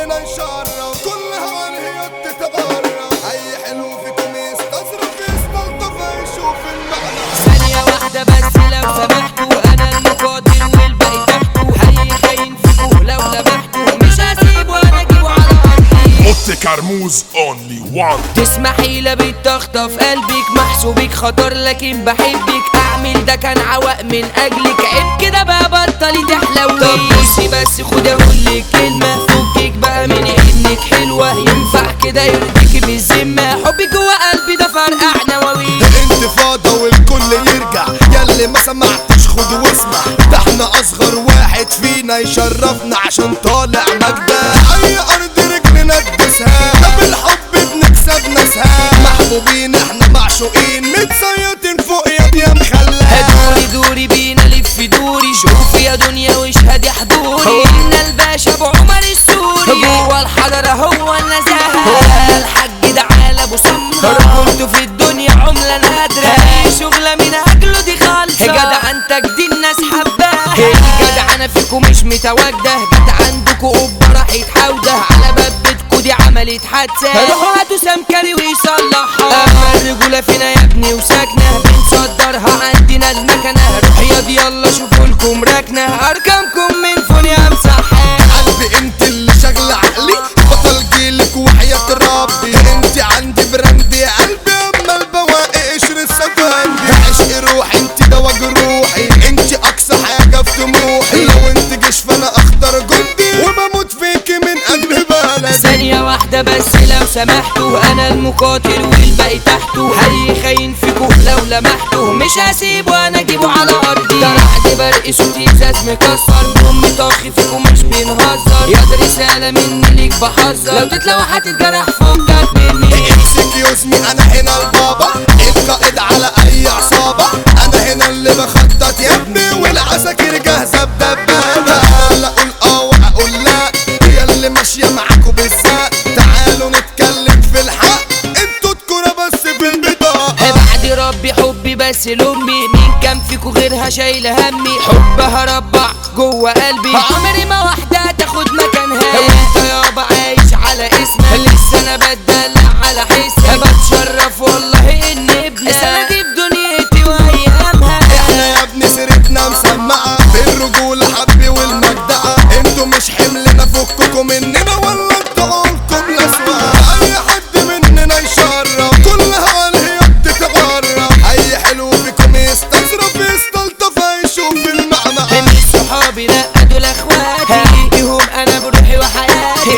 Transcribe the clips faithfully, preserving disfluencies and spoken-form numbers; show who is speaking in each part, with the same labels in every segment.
Speaker 1: مننا نشرف كل هوان هي تتغرب. اي حلو فيكم يستظرف يستلطف يشوف المعنى.
Speaker 2: ثانية واحدة بس لو سمحتوا، انا المقاتل والباقي تحته. هي خاين فيكوا لو لمحتوا، مش هسيب وانا اجيبه على ارضي.
Speaker 3: موت كرموز اونلي وان.
Speaker 2: تسمحي لا بتخطف قلبك، محسوبك خطر لكن بحبك. اعمل ده كان عوق من اجلك، عيب كده بقى بطلي تحلوي. طب بصي بس خدي اقولك كلمة، فكك بقى من انك حلوة. ينفع كده يرضيكي بالذمة؟ حبك جوا قلبي ده فرقع نواوي.
Speaker 1: انتفاضة والكل يرجع، ياللي ما سمعتش خد واسمع. ده احنا اصغر واحد فينا يشرفنا عشان طالع مجدة. اي ارض رجلنا تدوسها، بالحب بنكسب ناسها. محبوبين احنا معشوقين، متسيطين فوق يد يا مخلة.
Speaker 2: دوري دوري بينا لف دوري، شوفي يا دنيا واشهدي حضوري. ان الباشا ابو عمر السوري، جوا الحضرة هو النزاهة. الحاج ده على ابو سمرة، كنتوا في الدنيا عملة نادرة. اي شغلة من اجله دي خالصة، جدع انتك دي الناس حباها. جدع انا فيكم مش متواجدة، جدع عندكوا قبة راحت حودة. على باب بيتكوا دي عملت حادثة، روحوا هاتوا سمكري ويصلحها. اما الرجولة فينا يا ابني وساكنة، بنصدرها عندنا المكنة. روح ياض يلا شوفوا لكم ركنة، ارقامكم من فون يا مسحة.
Speaker 1: قلبي انت اللي شغلة عقلي، بطل جيلك وحياة ربي. انت عندي براند يا قلبي، اما البواقي قشر السفندي. عشق روحي انت دوا جروحي، انت اقصى حاجة في طموحي. لو انت جيش فانا اختار جندي، وبموت فيكي من اجل بلدي.
Speaker 2: ثانية واحدة بس لو سمحتوا، انا المقاتل والباقي تحته. هي خاين فيكوا لو لمحتوا، مش هسيب وانا اجيبه على ارضي. ده رعد برق صوتي ازاز مكسر، بامي طاخي فيكوا مش بنهزر. يا دي رسالة مني ليك بحذر، لو تتلوى هتتجرح فكك مني.
Speaker 1: اكسكيوز مي انا هنا البابا، القائد على اي عصابة. انا هنا اللي بخطط يا ابني، والعساكر جاهزة بدبابة. لا اقول اه واقول لا، هي اللي ماشية معاكوا بالذات. تعالوا نتكلم في الحق، انتوا تكونوا بس في البطاقة.
Speaker 2: بعد ربي حبي بس لامي، مين كان فيكوا غيرها شايلة همي؟ حبها ربع جوه قلبي، عمري ما واحدة تاخد مكانها. وانت يابا عايش على اسمها، لسه انا بتدلع على حسها. بتشرف والله اني ابنها، سنة دي في دنيتي وايامها.
Speaker 1: احنا يا ابني سيرتنا مسمعة بالرجولة حبي والمجدعة. انتوا مش حملنا فككوا مننا، ولا انتوا عقولكم لاسوء. اي حد مننا يشرف كل هوان هي بتتغرب. اي حلو فيكم يستظرف يستلطف يشوف المعنى.
Speaker 2: مش صحابي لا دول اخواتي، فيهم انا بروحي وحياتي.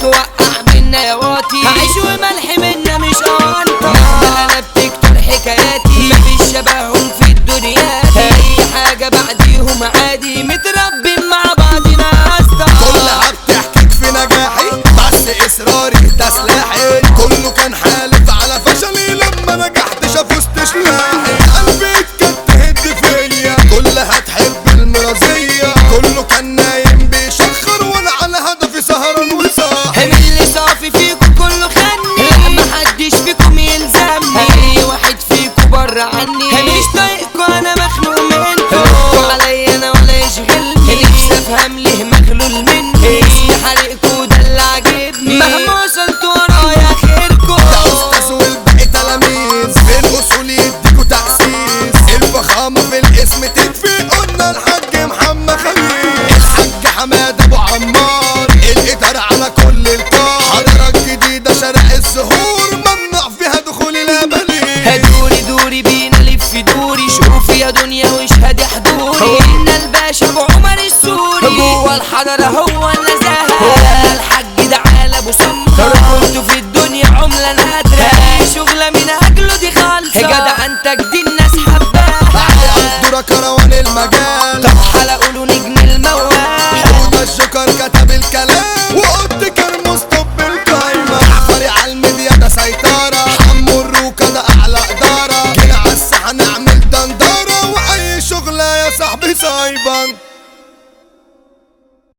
Speaker 2: ستوقع منا يا واطي، هعيش وملح منا مش انطى. مهما انا بتكتر حكاياتي، مفيش شبههم في الدنيا دي. اي حاجة بعديهم عادي، متربين مع بعضنا اسطى.
Speaker 1: كلها بتحكيك في نجاحي، بس اصراري ده سلاحي. كله كان حالف على فشلي، لما نجحت شافوا استشلاحي. قلبي كانت تهد فيا، كلها تحب المرازية. كله كان نايم بيشخر، وانا على هدفي سهران وصاحي.
Speaker 2: هم اللي صافي فيكم كله خني، لا محدش فيكم يلزمني. اي واحد فيكم بره عني، مش طايقكوا انا مخنوق منكم. عليا انا ولا يشغلني، نفسي افهم ليه مخلول مني. حريقكوا ده اللي عاجبني، مهما وصلت ورايا خيركم.
Speaker 1: ده استاذ والباقي تلاميذ، في الاصول يديكوا تأسيس. الفخامة في الاسم تكفي، قلنا الحاج محمد خليل. الحاج حماد ابو عمار، الادارة على كل الكار. حضرة جديدة شارع الزهور، ممنوع فيها دخول الابليل.
Speaker 2: دوري دوري بينا لف دوري، شوفي يا دنيا واشهدي حضوري. ان الباشا ابو عمر السوري، جوا الحضرة هو النزاهة. الحاج ده على ابو سمرة، كنتوا في الدنيا عملة نادرة. اي شغلة من اجله دي خالصة، جدع انتك دي الناس حباها.
Speaker 1: علي قدرة كروان